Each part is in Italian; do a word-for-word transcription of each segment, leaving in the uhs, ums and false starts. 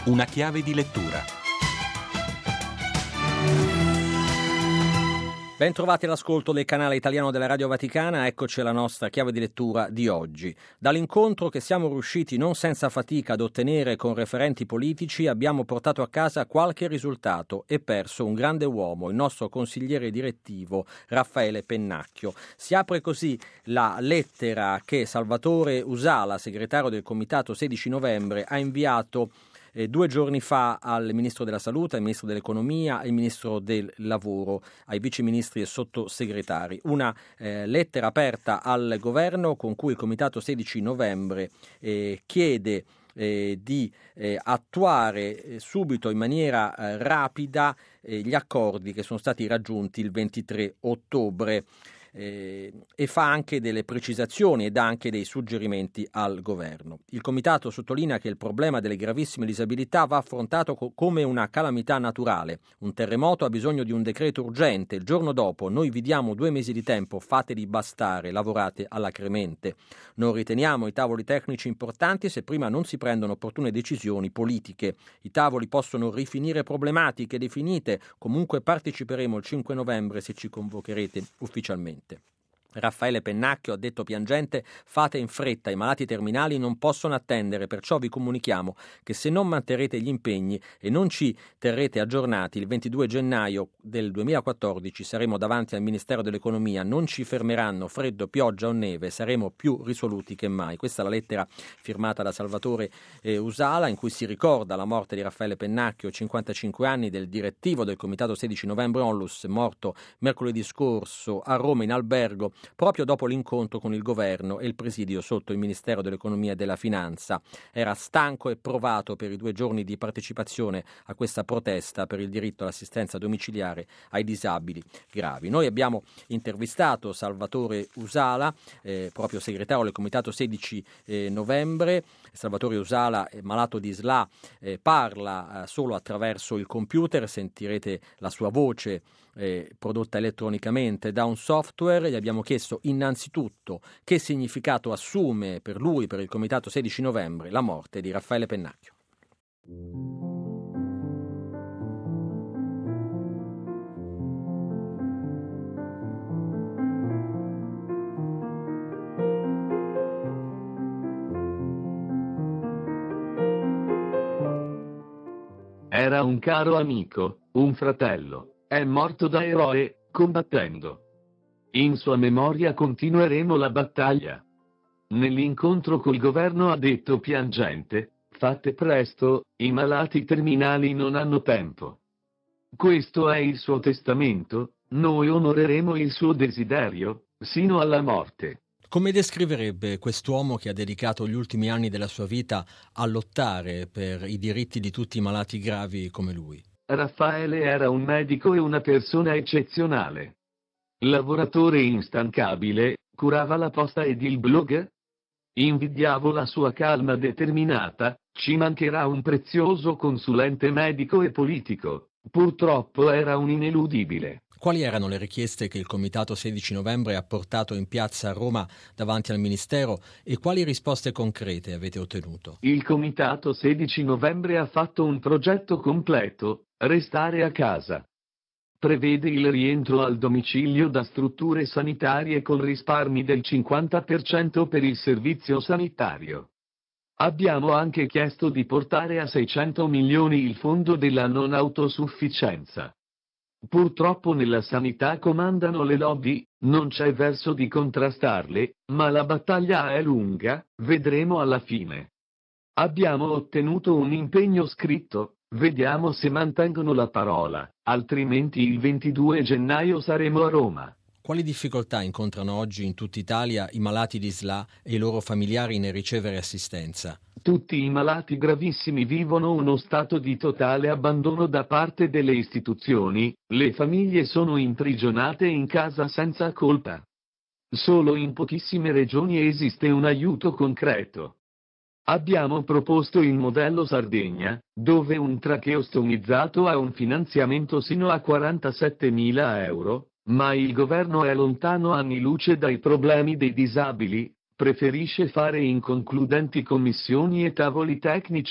Una chiave di lettura. Ben trovati all'ascolto del canale italiano della Radio Vaticana, eccoci alla nostra chiave di lettura di oggi. Dall'incontro che siamo riusciti non senza fatica ad ottenere con referenti politici abbiamo portato a casa qualche risultato e perso un grande uomo, il nostro consigliere direttivo Raffaele Pennacchio. Si apre così la lettera che Salvatore Usala, segretario del Comitato sedici novembre, ha inviato Eh, due giorni fa al Ministro della Salute, al Ministro dell'Economia e al Ministro del Lavoro, ai viceministri e sottosegretari. Una eh, lettera aperta al Governo con cui il Comitato sedici novembre eh, chiede eh, di eh, attuare eh, subito in maniera eh, rapida eh, gli accordi che sono stati raggiunti il ventitré ottobre. Eh, e fa anche delle precisazioni e dà anche dei suggerimenti al governo. Il comitato sottolinea che il problema delle gravissime disabilità va affrontato co- come una calamità naturale. Un terremoto ha bisogno di un decreto urgente. Il giorno dopo noi vi diamo due mesi di tempo, fateli bastare, lavorate alacremente. Non riteniamo i tavoli tecnici importanti se prima non si prendono opportune decisioni politiche. I tavoli possono rifinire problematiche definite, comunque parteciperemo il cinque novembre se ci convocherete ufficialmente. Raffaele Pennacchio ha detto piangente: fate in fretta, i malati terminali non possono attendere, perciò vi comunichiamo che se non manterrete gli impegni e non ci terrete aggiornati il ventidue gennaio del duemilaquattordici saremo davanti al Ministero dell'Economia, non ci fermeranno freddo, pioggia o neve, saremo più risoluti che mai. Questa è la lettera firmata da Salvatore eh, Usala in cui si ricorda la morte di Raffaele Pennacchio, cinquantacinque anni, del direttivo del Comitato sedici novembre Onlus, morto mercoledì scorso a Roma in albergo proprio dopo l'incontro con il governo e il presidio sotto il Ministero dell'Economia e della Finanza. Era stanco e provato per i due giorni di partecipazione a questa protesta per il diritto all'assistenza domiciliare ai disabili gravi. Noi abbiamo intervistato Salvatore Usala, eh, proprio segretario del Comitato sedici novembre. Salvatore Usala è malato di S L A, eh, parla eh, solo attraverso il computer, sentirete la sua voce eh, prodotta elettronicamente da un software. Gli abbiamo chiesto innanzitutto che significato assume per lui, per il Comitato sedici novembre, la morte di Raffaele Pennacchio. Era un caro amico, un fratello, è morto da eroe, combattendo. In sua memoria continueremo la battaglia. Nell'incontro col governo ha detto piangente: fate presto, i malati terminali non hanno tempo. Questo è il suo testamento, noi onoreremo il suo desiderio, sino alla morte. Come descriverebbe quest'uomo che ha dedicato gli ultimi anni della sua vita a lottare per i diritti di tutti i malati gravi come lui? Raffaele era un medico e una persona eccezionale. Lavoratore instancabile, curava la posta ed il blog. Invidiavo la sua calma determinata, ci mancherà un prezioso consulente medico e politico, purtroppo era un ineludibile. Quali erano le richieste che il Comitato sedici novembre ha portato in piazza a Roma davanti al Ministero e quali risposte concrete avete ottenuto? Il Comitato sedici novembre ha fatto un progetto completo, restare a casa. Prevede il rientro al domicilio da strutture sanitarie con risparmi del cinquanta per cento per il servizio sanitario. Abbiamo anche chiesto di portare a seicento milioni il fondo della non autosufficienza. Purtroppo nella sanità comandano le lobby, non c'è verso di contrastarle, ma la battaglia è lunga, vedremo alla fine. Abbiamo ottenuto un impegno scritto, vediamo se mantengono la parola, altrimenti il ventidue gennaio saremo a Roma. Quali difficoltà incontrano oggi in tutta Italia i malati di S L A e i loro familiari nel ricevere assistenza? Tutti i malati gravissimi vivono uno stato di totale abbandono da parte delle istituzioni, le famiglie sono imprigionate in casa senza colpa. Solo in pochissime regioni esiste un aiuto concreto. Abbiamo proposto il modello Sardegna, dove un tracheostomizzato ha un finanziamento sino a quarantasettemila euro, ma il governo è lontano anni luce dai problemi dei disabili, preferisce fare inconcludenti commissioni e tavoli tecnici.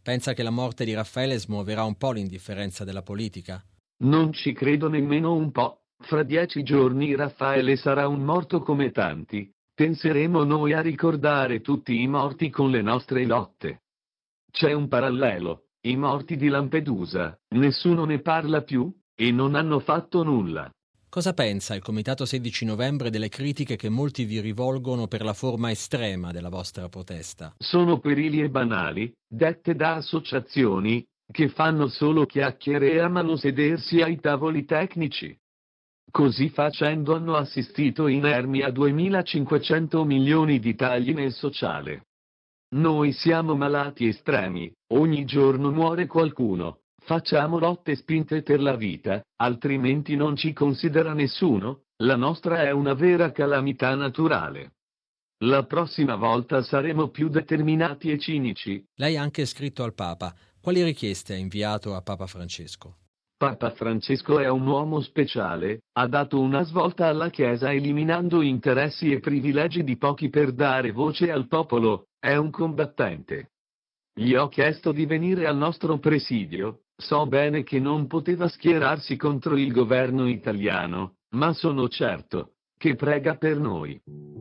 Pensa che la morte di Raffaele smuoverà un po' l'indifferenza della politica? Non ci credo nemmeno un po'. Fra dieci giorni Raffaele sarà un morto come tanti. Penseremo noi a ricordare tutti i morti con le nostre lotte. C'è un parallelo. I morti di Lampedusa, nessuno ne parla più, e non hanno fatto nulla. Cosa pensa il Comitato sedici novembre delle critiche che molti vi rivolgono per la forma estrema della vostra protesta? Sono puerili e banali, dette da associazioni che fanno solo chiacchiere e amano sedersi ai tavoli tecnici. Così facendo hanno assistito inermi a duemilacinquecento milioni di tagli nel sociale. Noi siamo malati estremi, ogni giorno muore qualcuno. Facciamo lotte spinte per la vita, altrimenti non ci considera nessuno, la nostra è una vera calamità naturale. La prossima volta saremo più determinati e cinici. Lei ha anche scritto al Papa. Quali richieste ha inviato a Papa Francesco? Papa Francesco è un uomo speciale, ha dato una svolta alla Chiesa eliminando interessi e privilegi di pochi per dare voce al popolo, è un combattente. Gli ho chiesto di venire al nostro presidio, so bene che non poteva schierarsi contro il governo italiano, ma sono certo che prega per noi.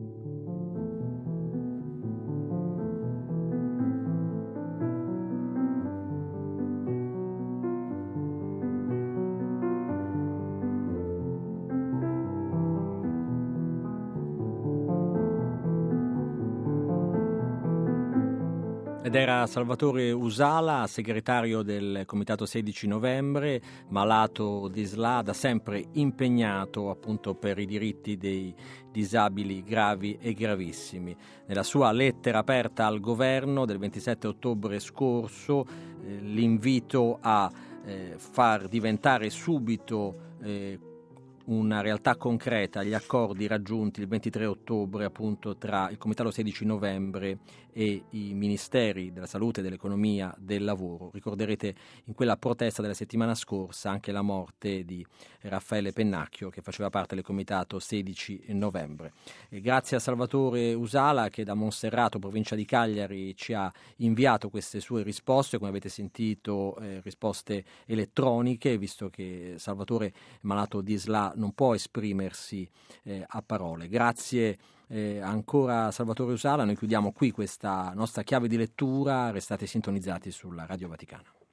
Ed era Salvatore Usala, segretario del Comitato sedici novembre, malato di S L A, da sempre impegnato appunto per i diritti dei disabili gravi e gravissimi. Nella sua lettera aperta al governo del ventisette ottobre scorso, eh, l'invito a eh, far diventare subito eh, una realtà concreta gli accordi raggiunti il ventitré ottobre appunto tra il Comitato sedici novembre e i Ministeri della Salute, dell'Economia, del Lavoro. Ricorderete in quella protesta della settimana scorsa anche la morte di Raffaele Pennacchio, che faceva parte del Comitato sedici novembre. E grazie a Salvatore Usala, che da Monserrato, provincia di Cagliari, ci ha inviato queste sue risposte, come avete sentito, eh, risposte elettroniche, visto che Salvatore, malato di S L A, non può esprimersi eh, a parole. Grazie eh, ancora a Salvatore Usala. Noi chiudiamo qui questa nostra chiave di lettura. Restate sintonizzati sulla Radio Vaticana.